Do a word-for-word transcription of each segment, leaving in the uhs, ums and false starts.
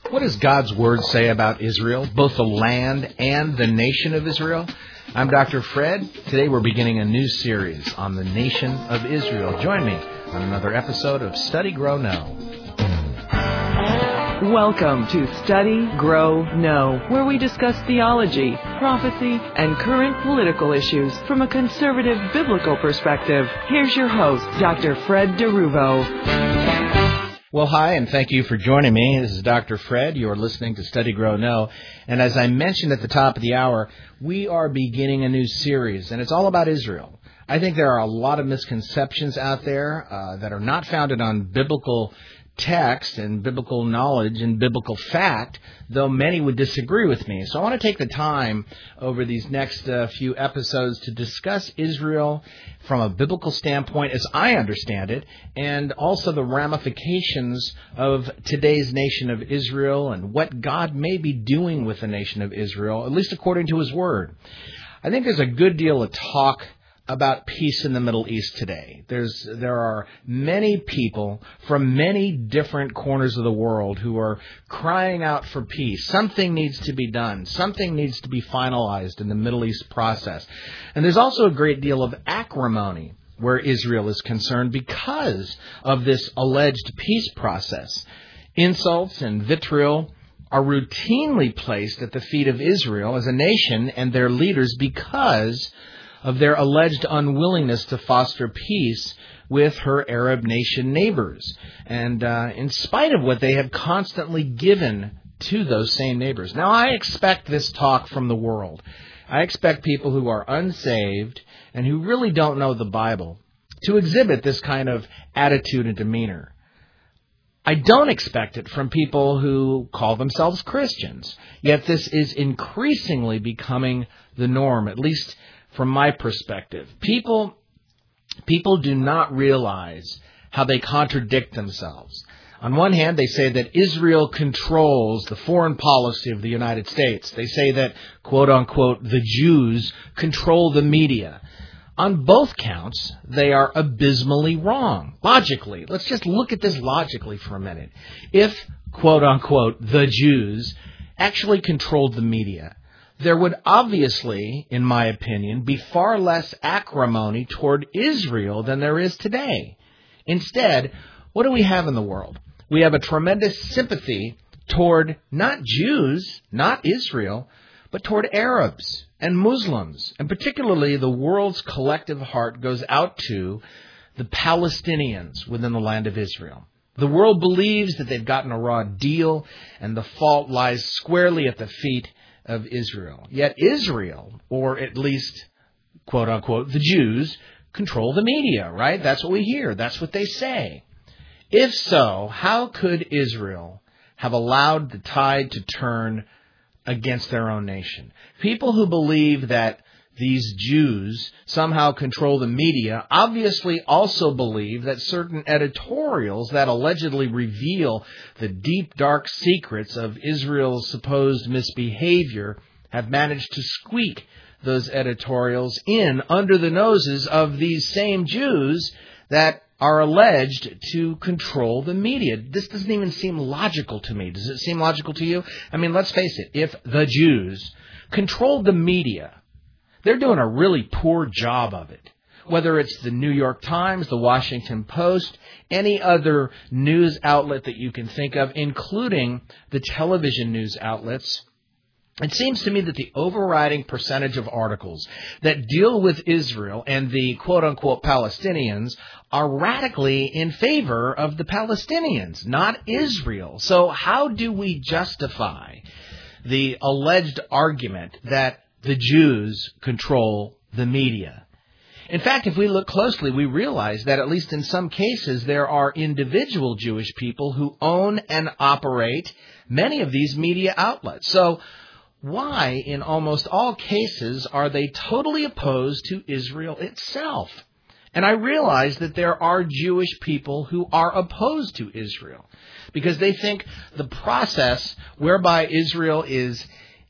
What does God's Word say about Israel, both the land and the nation of Israel? I'm Doctor Fred. Today we're beginning a new series on the nation of Israel. Join me on another episode of Study, Grow, Know. Welcome to Study, Grow, Know, where we discuss theology, prophecy, and current political issues from a conservative biblical perspective. Here's your host, Doctor Fred DeRuvo. Well, hi, and thank you for joining me. This is Doctor Fred. You are listening to Study, Grow, Know. And as I mentioned at the top of the hour, we are beginning a new series, and it's all about Israel. I think there are a lot of misconceptions out there uh, that are not founded on biblical text and biblical knowledge and biblical fact, though many would disagree with me. So I want to take the time over these next uh, few episodes to discuss Israel from a biblical standpoint as I understand it, and also the ramifications of today's nation of Israel and what God may be doing with the nation of Israel, at least according to His Word. I think there's a good deal of talk about peace in the Middle East today. There's there are many people from many different corners of the world who are crying out for peace. Something needs to be done. Something needs to be finalized in the Middle East process. And there's also a great deal of acrimony where Israel is concerned because of this alleged peace process. Insults and vitriol are routinely placed at the feet of Israel as a nation and their leaders because of their alleged unwillingness to foster peace with her Arab nation neighbors, and uh, in spite of what they have constantly given to those same neighbors. Now, I expect this talk from the world. I expect people who are unsaved and who really don't know the Bible to exhibit this kind of attitude and demeanor. I don't expect it from people who call themselves Christians, yet this is increasingly becoming the norm, at least from my perspective. People, people do not realize how they contradict themselves. On one hand, they say that Israel controls the foreign policy of the United States. They say that, quote unquote, the Jews control the media. On both counts, they are abysmally wrong. Logically, let's just look at this logically for a minute. If, quote unquote, the Jews actually controlled the media, there would obviously, in my opinion, be far less acrimony toward Israel than there is today. Instead, what do we have in the world? We have a tremendous sympathy toward not Jews, not Israel, but toward Arabs and Muslims. And particularly, the world's collective heart goes out to the Palestinians within the land of Israel. The world believes that they've gotten a raw deal, and the fault lies squarely at the feet of Israel. Yet Israel, or at least, quote unquote, the Jews, control the media, right? That's what we hear. That's what they say. If so, how could Israel have allowed the tide to turn against their own nation? People who believe that these Jews somehow control the media obviously also believe that certain editorials that allegedly reveal the deep, dark secrets of Israel's supposed misbehavior have managed to squeak those editorials in under the noses of these same Jews that are alleged to control the media. This doesn't even seem logical to me. Does it seem logical to you? I mean, let's face it. If the Jews controlled the media, they're doing a really poor job of it. Whether it's the New York Times, the Washington Post, any other news outlet that you can think of, including the television news outlets, it seems to me that the overriding percentage of articles that deal with Israel and the quote-unquote Palestinians are radically in favor of the Palestinians, not Israel. So how do we justify the alleged argument that the Jews control the media? In fact, if we look closely, we realize that at least in some cases, there are individual Jewish people who own and operate many of these media outlets. So why, in almost all cases, are they totally opposed to Israel itself? And I realize that there are Jewish people who are opposed to Israel because they think the process whereby Israel is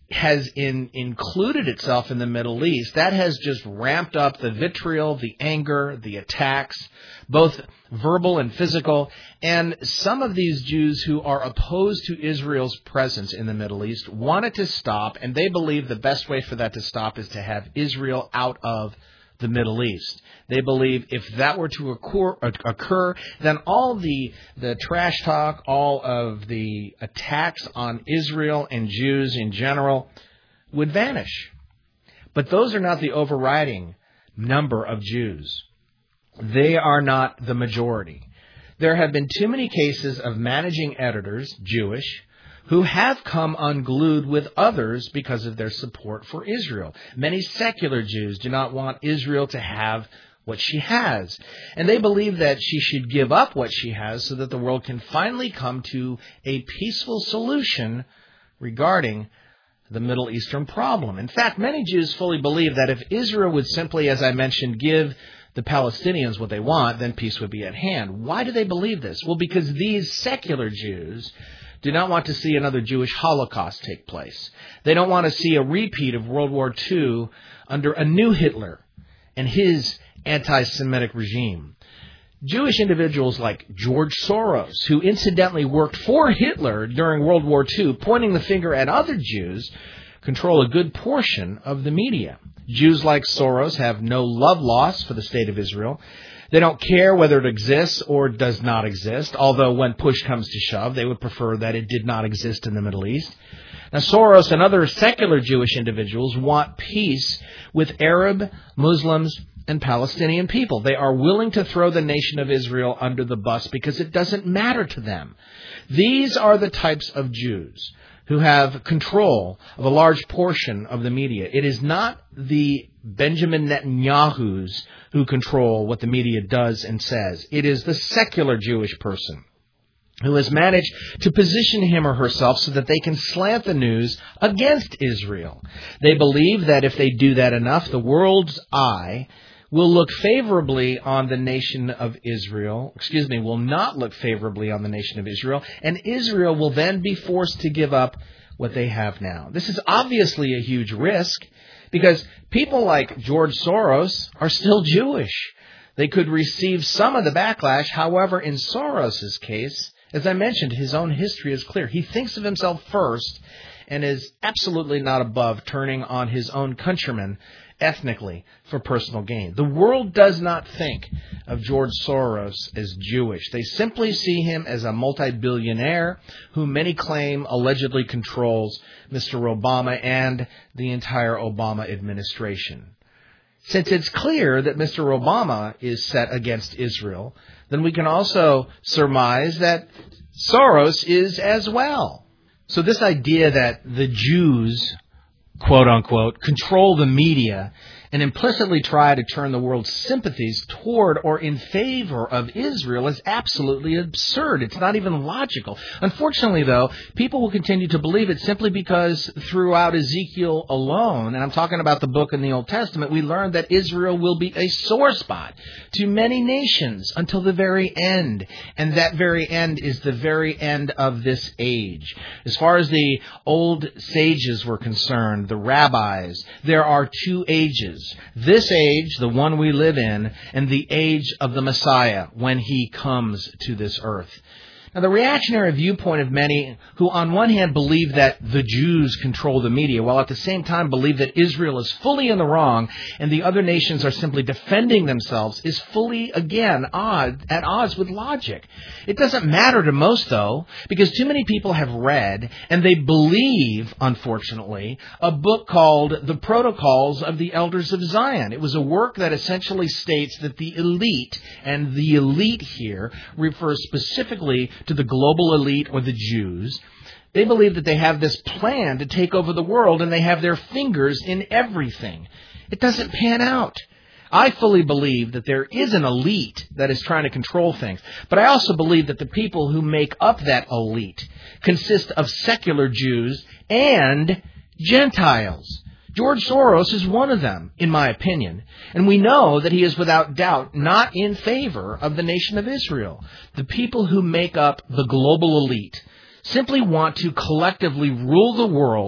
has in, included itself in the Middle East, that has just ramped up the vitriol, the anger, the attacks, both verbal and physical. And some of these Jews who are opposed to Israel's presence in the Middle East want it to stop, and they believe the best way for that to stop is to have Israel out of the Middle East. They believe if that were to occur, occur, then all the the trash talk, all of the attacks on Israel and Jews in general would vanish. But those are not the overriding number of Jews. They are not the majority. There have been too many cases of managing editors, Jewish, who have come unglued with others because of their support for Israel. Many secular Jews do not want Israel to have what she has, and they believe that she should give up what she has so that the world can finally come to a peaceful solution regarding the Middle Eastern problem. In fact, many Jews fully believe that if Israel would simply, as I mentioned, give the Palestinians what they want, then peace would be at hand. Why do they believe this? Well, because these secular Jews do not want to see another Jewish Holocaust take place. They don't want to see a repeat of World War Two under a new Hitler and his anti-Semitic regime. Jewish individuals like George Soros, who incidentally worked for Hitler during World War Two, pointing the finger at other Jews, control a good portion of the media. Jews like Soros have no love lost for the state of Israel. They don't care whether it exists or does not exist, although when push comes to shove, they would prefer that it did not exist in the Middle East. Now, Soros and other secular Jewish individuals want peace with Arab, Muslims, and Palestinian people. They are willing to throw the nation of Israel under the bus because it doesn't matter to them. These are the types of Jews who have control of a large portion of the media. It is not the Benjamin Netanyahus who control what the media does and says. It is the secular Jewish person who has managed to position him or herself so that they can slant the news against Israel. They believe that if they do that enough, the world's eye will look favorably on the nation of Israel, excuse me, will not look favorably on the nation of Israel, and Israel will then be forced to give up what they have now. This is obviously a huge risk because people like George Soros are still Jewish. They could receive some of the backlash. However, in Soros's case, as I mentioned, his own history is clear. He thinks of himself first and is absolutely not above turning on his own countrymen ethnically for personal gain. The world does not think of George Soros as Jewish. They simply see him as a multi-billionaire who many claim allegedly controls Mister Obama and the entire Obama administration. Since it's clear that Mister Obama is set against Israel, then we can also surmise that Soros is as well. So this idea that the Jews, quote unquote, control the media and implicitly try to turn the world's sympathies toward or in favor of Israel is absolutely absurd. It's not even logical. Unfortunately, though, people will continue to believe it simply because throughout Ezekiel alone, and I'm talking about the book in the Old Testament, we learned that Israel will be a sore spot to many nations until the very end. And that very end is the very end of this age. As far as the old sages were concerned, the rabbis, there are two ages. This age, the one we live in, and the age of the Messiah when he comes to this earth. Now, the reactionary viewpoint of many who on one hand believe that the Jews control the media, while at the same time believe that Israel is fully in the wrong and the other nations are simply defending themselves, is fully, again, odd, at odds with logic. It doesn't matter to most, though, because too many people have read, and they believe, unfortunately, a book called The Protocols of the Elders of Zion. It was a work that essentially states that the elite, and the elite here refers specifically to the global elite or the Jews, they believe that they have this plan to take over the world and they have their fingers in everything. It doesn't pan out. I fully believe that there is an elite that is trying to control things, but I also believe that the people who make up that elite consist of secular Jews and Gentiles. George Soros is one of them, in my opinion. And we know that he is without doubt not in favor of the nation of Israel. The people who make up the global elite simply want to collectively rule the world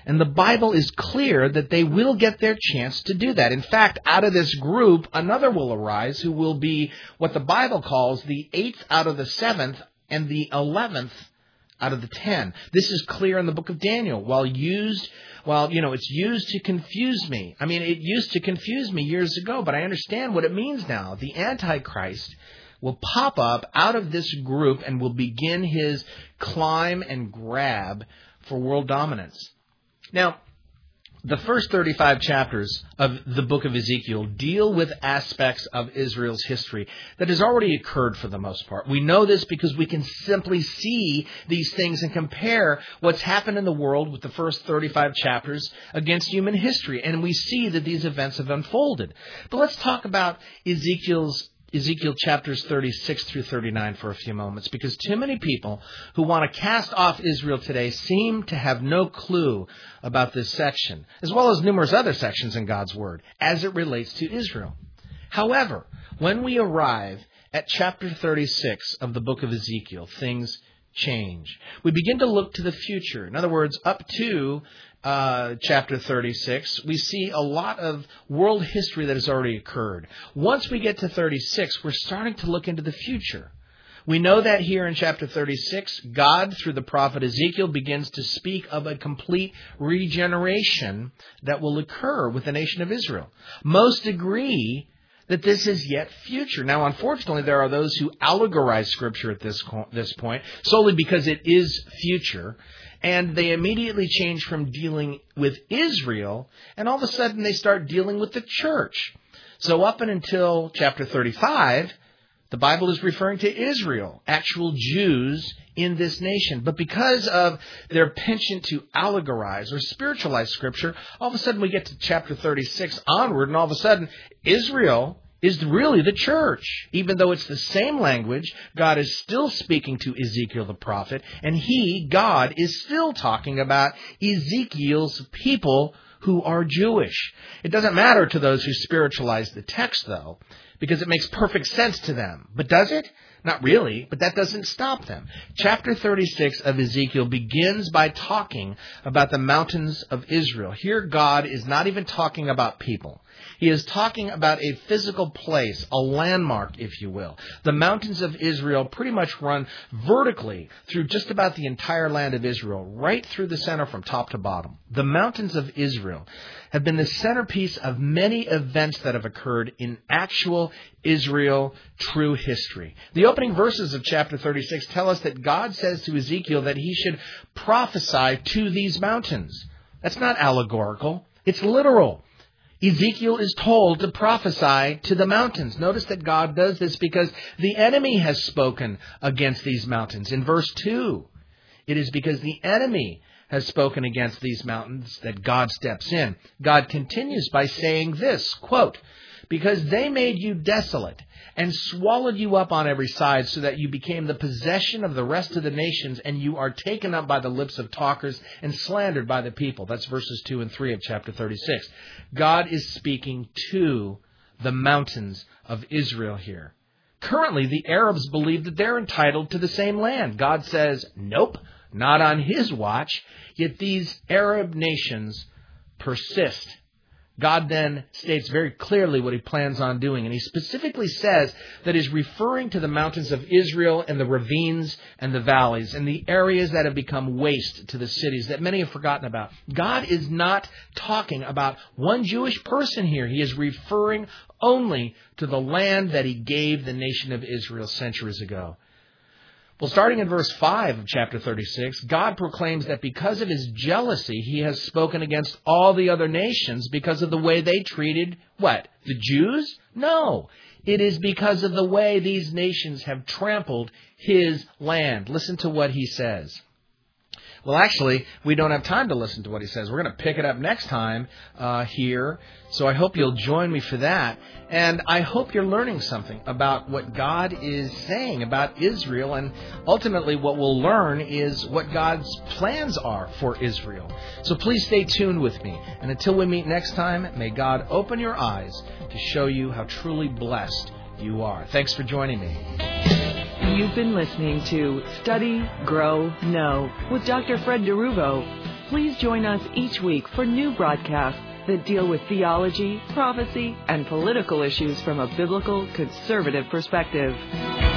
And the Bible is clear that they will get their chance to do that. In fact, out of this group, another will arise who will be what the Bible calls the eighth out of the seventh and the eleventh out of the ten. This is clear in the book of Daniel. While used, while, you know, it's used to confuse me. I mean, it used to confuse me years ago, but I understand what it means now. The Antichrist will pop up out of this group and will begin his climb and grab for world dominance. Now, the first thirty-five chapters of the book of Ezekiel deal with aspects of Israel's history that has already occurred for the most part. We know this because we can simply see these things and compare what's happened in the world with the first thirty-five chapters against human history. And we see that these events have unfolded. But let's talk about Ezekiel's Ezekiel chapters thirty-six through thirty-nine for a few moments, because too many people who want to cast off Israel today seem to have no clue about this section, as well as numerous other sections in God's Word, as it relates to Israel. However, when we arrive at chapter thirty-six of the book of Ezekiel, things change. We begin to look to the future. In other words, up to Uh, chapter thirty-six, we see a lot of world history that has already occurred. Once we get to thirty-six, we're starting to look into the future. We know that here in chapter thirty-six, God, through the prophet Ezekiel, begins to speak of a complete regeneration that will occur with the nation of Israel. Most agree that this is yet future. Now, unfortunately, there are those who allegorize Scripture at this, this point, solely because it is future. And they immediately change from dealing with Israel, and all of a sudden they start dealing with the church. So up and until chapter thirty-five, the Bible is referring to Israel, actual Jews in this nation. But because of their penchant to allegorize or spiritualize Scripture, all of a sudden we get to chapter thirty-six onward, and all of a sudden Israel is really the church. Even though it's the same language, God is still speaking to Ezekiel the prophet, and he, God, is still talking about Ezekiel's people who are Jewish. It doesn't matter to those who spiritualize the text, though, because it makes perfect sense to them. But does it? Not really, but that doesn't stop them. Chapter thirty-six of Ezekiel begins by talking about the mountains of Israel. Here, God is not even talking about people. He is talking about a physical place, a landmark, if you will. The mountains of Israel pretty much run vertically through just about the entire land of Israel, right through the center from top to bottom. The mountains of Israel have been the centerpiece of many events that have occurred in actual Israel true history. The opening verses of chapter thirty-six tell us that God says to Ezekiel that he should prophesy to these mountains. That's not allegorical. It's literal. Ezekiel is told to prophesy to the mountains. Notice that God does this because the enemy has spoken against these mountains. In verse two, it is because the enemy has spoken against these mountains that God steps in. God continues by saying this, quote, "Because they made you desolate and swallowed you up on every side so that you became the possession of the rest of the nations, and you are taken up by the lips of talkers and slandered by the people." That's verses two and three of chapter thirty-six. God is speaking to the mountains of Israel here. Currently, the Arabs believe that they're entitled to the same land. God says, nope, not on his watch. Yet these Arab nations persist. God then states very clearly what he plans on doing. And he specifically says that he's referring to the mountains of Israel and the ravines and the valleys and the areas that have become waste to the cities that many have forgotten about. God is not talking about one Jewish person here. He is referring only to the land that he gave the nation of Israel centuries ago. Well, starting in verse five of chapter thirty-six, God proclaims that because of his jealousy, he has spoken against all the other nations because of the way they treated, what, the Jews? No, it is because of the way these nations have trampled his land. Listen to what he says. Well, actually, we don't have time to listen to what he says. We're going to pick it up next time uh, here. So I hope you'll join me for that. And I hope you're learning something about what God is saying about Israel. And ultimately, what we'll learn is what God's plans are for Israel. So please stay tuned with me. And until we meet next time, may God open your eyes to show you how truly blessed you are. Thanks for joining me. You've been listening to Study, Grow, Know with Doctor Fred DeRuvo. Please join us each week for new broadcasts that deal with theology, prophecy, and political issues from a biblical, conservative perspective.